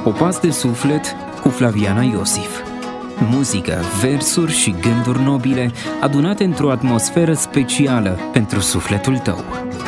Popas de suflet cu Flaviana Iosif. Muzică, versuri și gânduri nobile adunate într-o atmosferă specială pentru sufletul tău.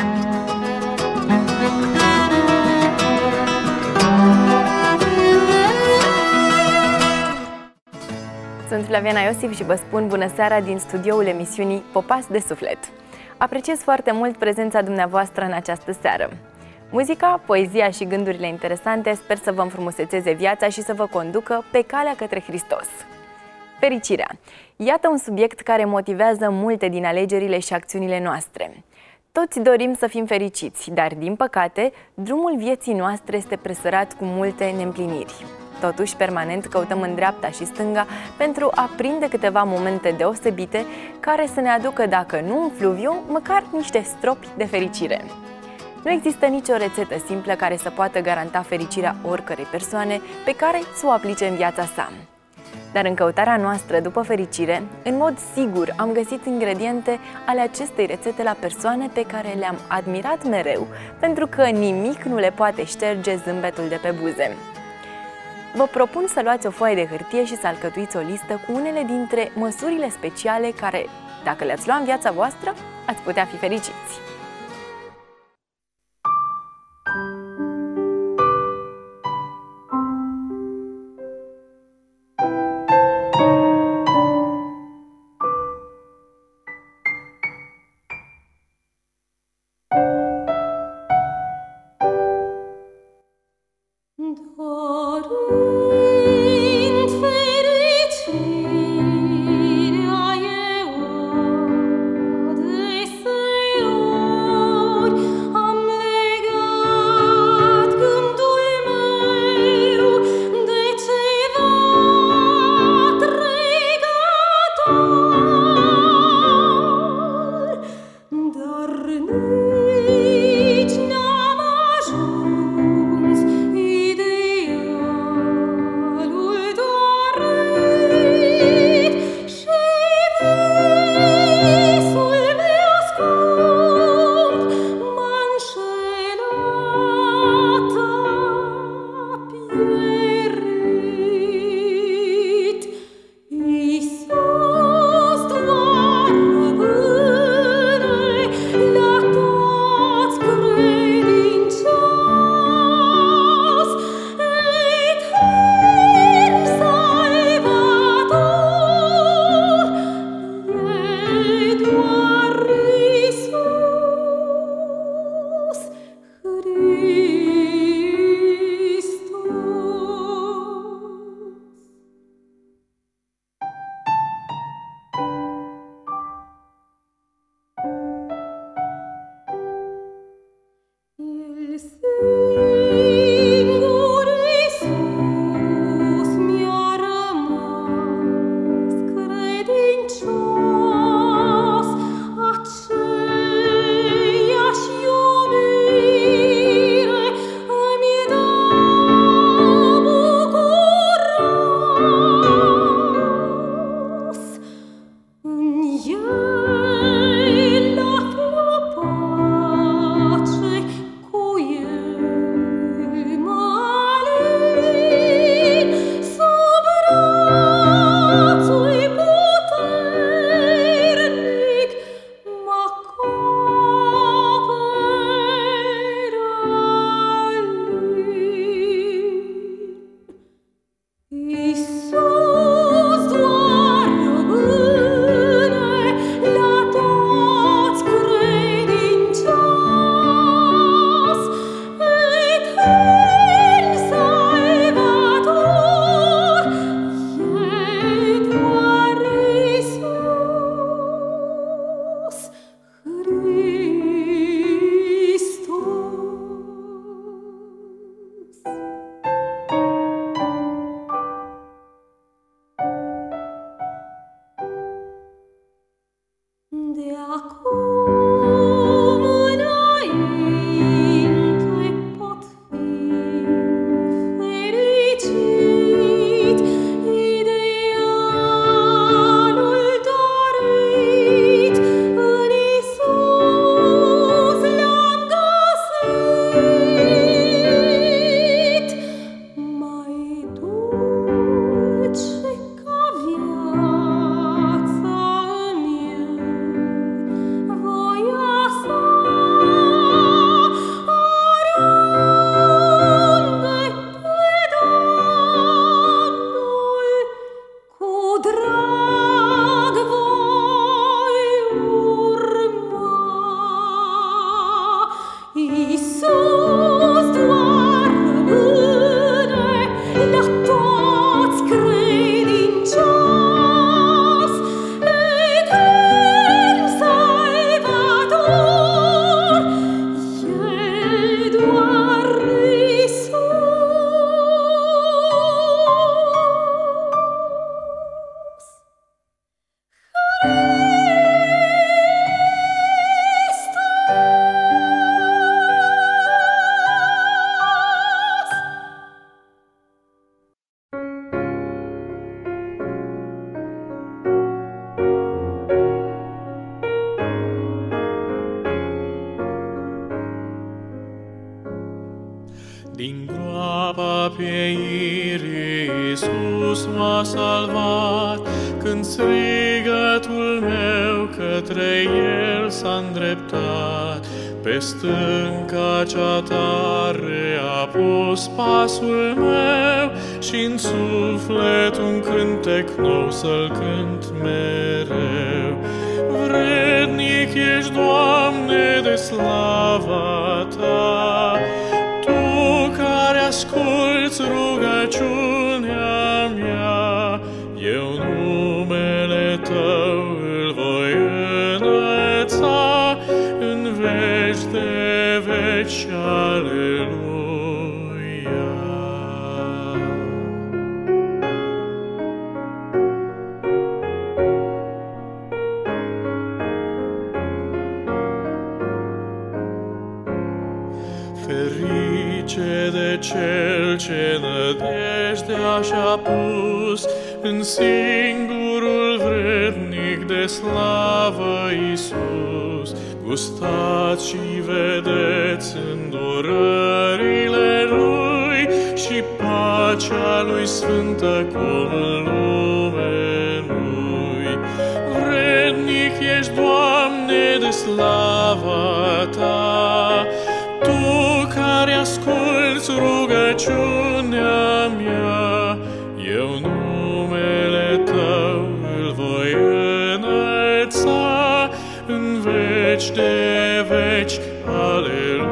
Sunt Flaviana Iosif și vă spun bună seara din studioul emisiunii Popas de suflet. Apreciez foarte mult prezența dumneavoastră în această seară. Muzica, poezia și gândurile interesante sper să vă înfrumusețeze viața și să vă conducă pe calea către Hristos. Fericirea. Iată un subiect care motivează multe din alegerile și acțiunile noastre. Toți dorim să fim fericiți, dar din păcate, drumul vieții noastre este presărat cu multe neîmpliniri. Totuși, permanent căutăm în dreapta și stânga pentru a prinde câteva momente deosebite care să ne aducă, dacă nu un fluviu, măcar niște stropi de fericire. Nu există nicio rețetă simplă care să poată garanta fericirea oricărei persoane pe care să o aplice în viața sa. Dar în căutarea noastră după fericire, în mod sigur am găsit ingrediente ale acestei rețete la persoane pe care le-am admirat mereu, pentru că nimic nu le poate șterge zâmbetul de pe buze. Vă propun să luați o foaie de hârtie și să alcătuiți o listă cu unele dintre măsurile speciale care, dacă le-ați lua în viața voastră, ați putea fi fericiți. Nici n-am ajuns ideal. Din groapa pieirii Iisus m-a salvat, când strigătul meu către El s-a îndreptat. Pe stânca cea tare a pus pasul meu și-n suflet un cântec nou să-L cânt mereu. Vrednic ești, Doamne, de slava Ta, Tu care asculți rugăciunea mea. Eu numele Tău îl voi înălța în veci de veci. Aleluia. Ferice de cel ce nădejdea și-a pus în singurul vrednic de slavă, Iisus. Gustați și vedeți îndurările Lui și pacea Lui sfântă cum în lume nu-i. Vrednic ești, Doamne, de slava Ta, Tu care asculți rugăciunea mea. Eu numele Tău îl voi înălța în veci de veci. Aleluia.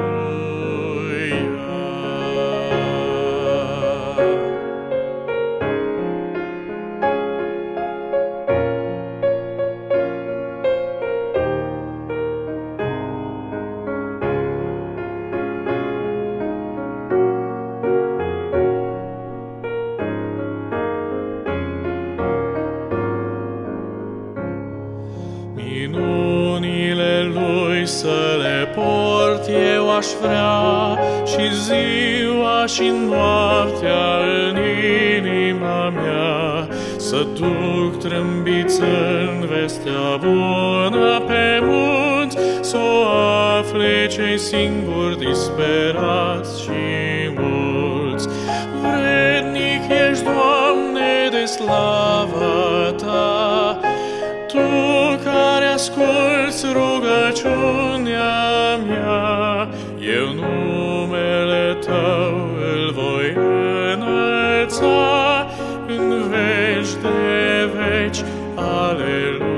Minunile Lui să le port eu aș vrea, și ziua și noaptea în inima mea. Să duc trâmbiți în vestea bună pe munți, să o afle cei singuri disperați și mulți. Vrednic ești, Doamne, de slava Ta, Tu care asculți rugăciunea mea. Eu numele Tău îl voi înălța în veci de veci. Aleluia.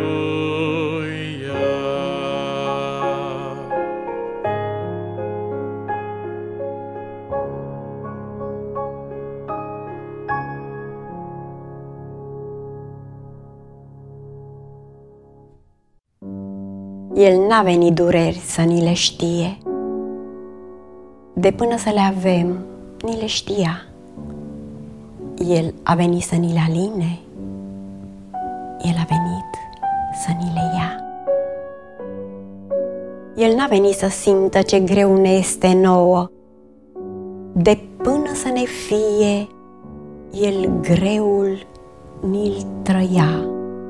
El n-a venit dureri să ni le știe, de până să le avem, ni le știa. El a venit să ni le aline, El a venit să ni le ia. El n-a venit să simtă ce greu ne este nouă, de până să ne fie, El greul ni-l trăia.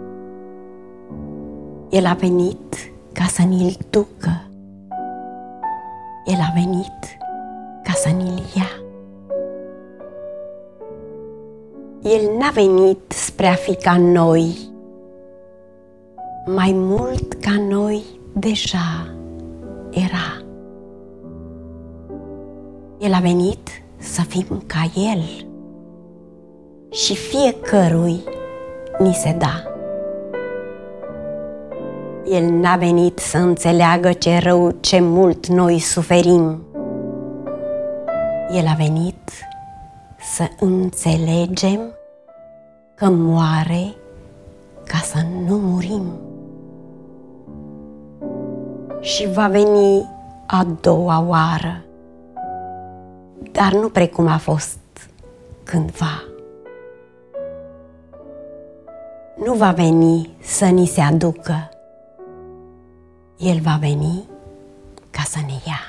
El a venit ca să ni-l ducă, El a venit ca să ni-l ia. El n-a venit spre a fi ca noi, mai mult ca noi deja era. El a venit să fim ca El și fiecărui ni se da. El n-a venit să înțeleagă ce rău, ce mult noi suferim. El a venit să înțelegem că moare ca să nu murim. Și va veni a doua oară, dar nu precum a fost cândva. Nu va veni să ni se aducă, El va veni ca să ne ia.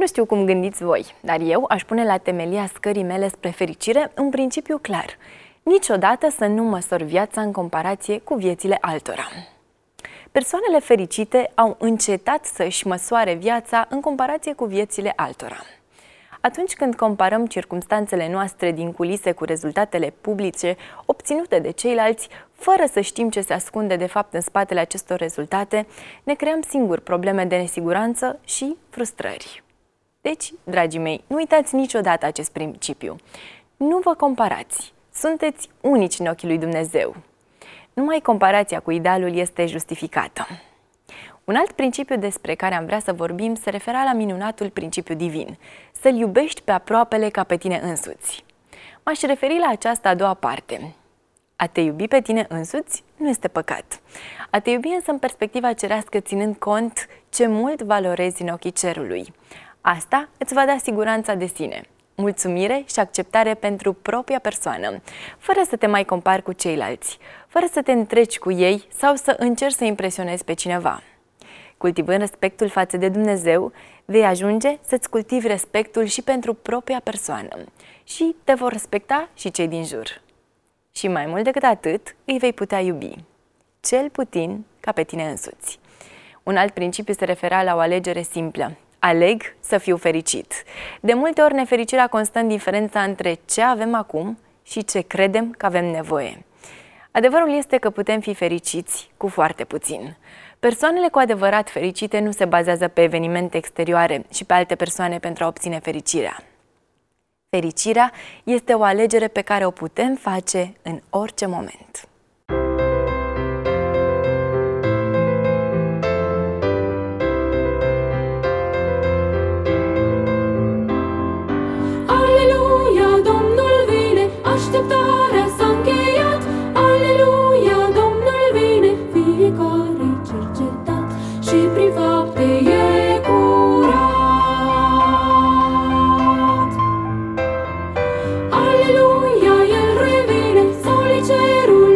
știu cum gândiți voi, dar eu aș pune la temelia scării mele spre fericire un principiu clar. Niciodată să nu măsori viața în comparație cu viețile altora. Persoanele fericite au încetat să-și măsoare viața în comparație cu viețile altora. Atunci când comparăm circumstanțele noastre din culise cu rezultatele publice obținute de ceilalți, fără să știm ce se ascunde de fapt în spatele acestor rezultate, ne creăm singuri probleme de nesiguranță și frustrări. Deci, dragii mei, nu uitați niciodată acest principiu. Nu vă comparați. Sunteți unici în ochii lui Dumnezeu. Numai comparația cu idealul este justificată. Un alt principiu despre care am vrea să vorbim se refera la minunatul principiu divin, să-L iubești pe aproapele ca pe tine însuți. M-aș referi la această a doua parte. A te iubi pe tine însuți nu este păcat. A te iubi însă în perspectiva cerească, ținând cont ce mult valorezi în ochii cerului. Asta îți va da siguranța de sine, mulțumire și acceptare pentru propria persoană, fără să te mai compari cu ceilalți, fără să te întreci cu ei sau să încerci să impresionezi pe cineva. Cultivând respectul față de Dumnezeu, vei ajunge să-ți cultivi respectul și pentru propria persoană și te vor respecta și cei din jur. Și mai mult decât atât, îi vei putea iubi, cel puțin ca pe tine însuți. Un alt principiu se refera la o alegere simplă. Aleg să fiu fericit. De multe ori nefericirea constă în diferența între ce avem acum și ce credem că avem nevoie. Adevărul este că putem fi fericiți cu foarte puțin. Persoanele cu adevărat fericite nu se bazează pe evenimente exterioare și pe alte persoane pentru a obține fericirea. Fericirea este o alegere pe care o putem face în orice moment. Aleluia, Domnul vine, așteptarea s-a încheiat. Aleluia, Domnul vine, fiecare cercetat și prin fapte e curat. Aleluia, El revine, solii cerul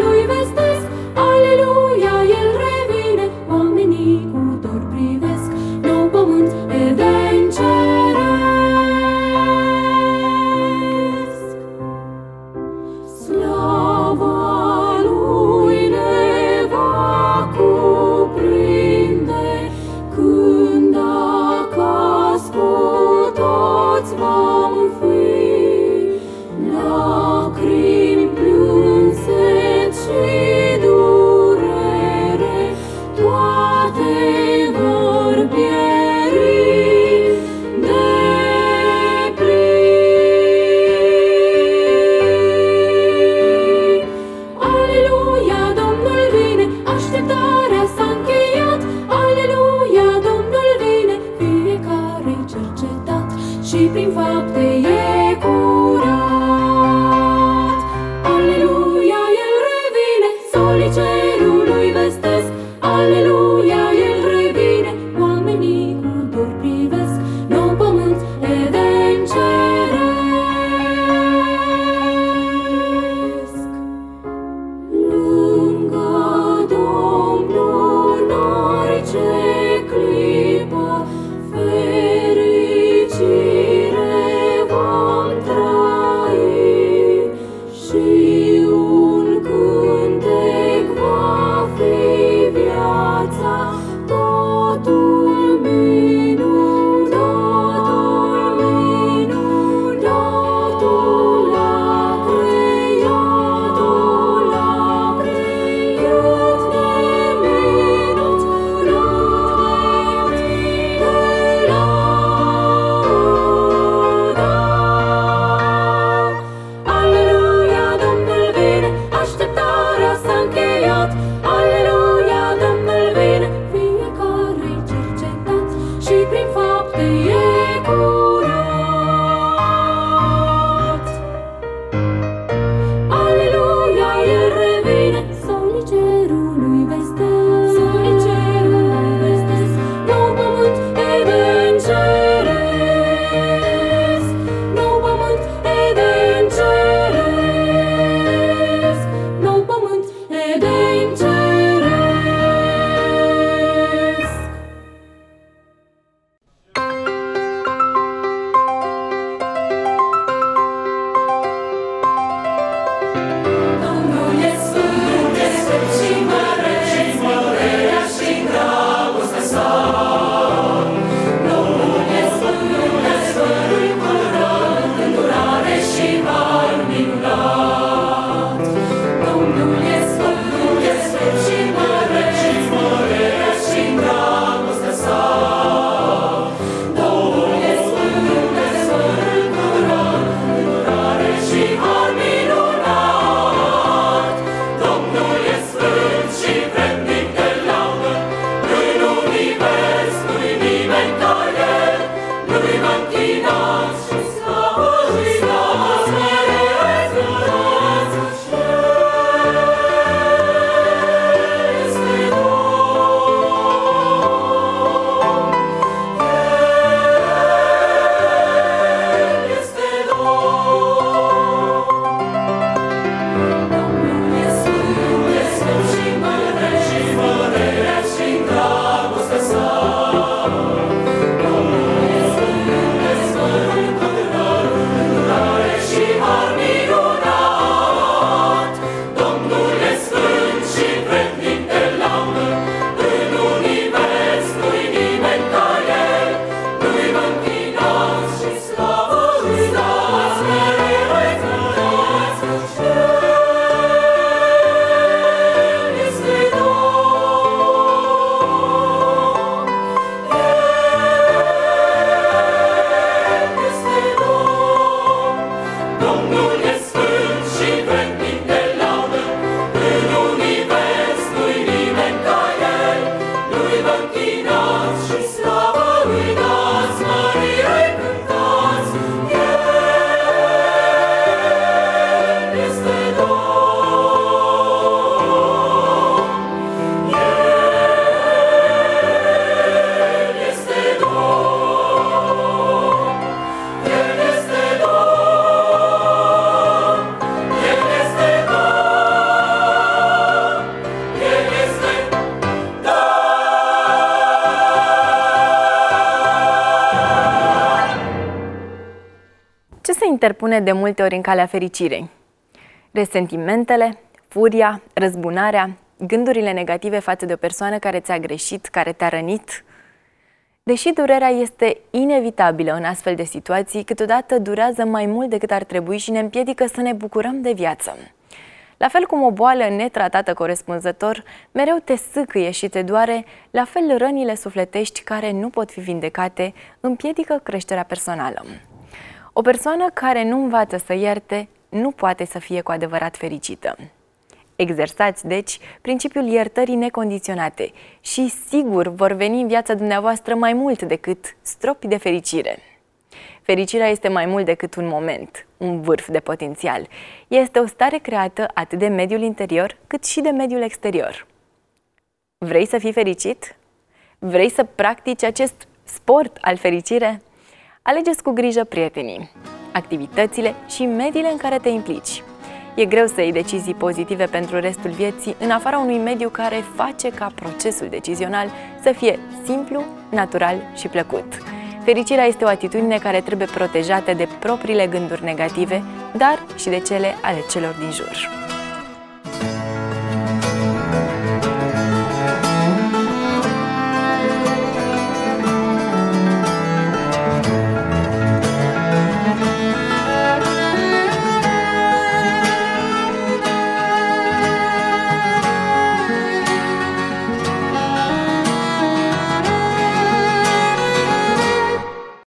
interpune de multe ori în calea fericirei. Resentimentele, furia, răzbunarea, gândurile negative față de o persoană care ți-a greșit, care te-a rănit. Deși durerea este inevitabilă în astfel de situații, câteodată durează mai mult decât ar trebui și ne împiedică să ne bucurăm de viață. La fel cum o boală netratată corespunzător mereu te sâcâie și te doare, la fel rănile sufletești care nu pot fi vindecate împiedică creșterea personală. O persoană care nu învață să ierte nu poate să fie cu adevărat fericită. Exersați, deci, principiul iertării necondiționate și sigur vor veni în viața dumneavoastră mai mult decât stropi de fericire. Fericirea este mai mult decât un moment, un vârf de potențial. Este o stare creată atât de mediul interior cât și de mediul exterior. Vrei să fii fericit? Vrei să practici acest sport al fericire? Alegeți cu grijă prietenii, activitățile și mediile în care te implici. E greu să iei decizii pozitive pentru restul vieții în afara unui mediu care face ca procesul decizional să fie simplu, natural și plăcut. Fericirea este o atitudine care trebuie protejată de propriile gânduri negative, dar și de cele ale celor din jur.